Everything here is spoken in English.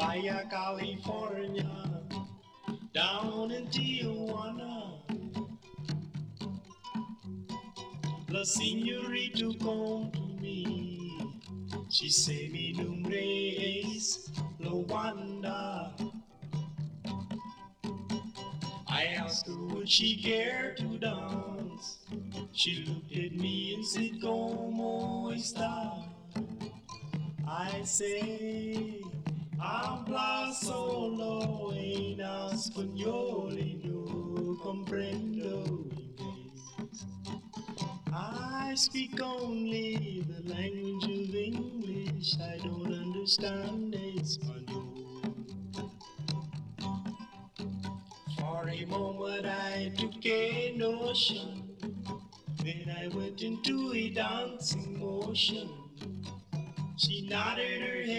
via California, down in Tijuana. La señorita come to me. She say mi nombre es Lawanda. I asked her would she care to dance. She looked at me and said, "Como está?" I say, habla solo en español y no comprendo inglés. I speak only the language of English. I don't understand Espanol. For a moment I took a notion, then I went into a dancing motion. She nodded her head.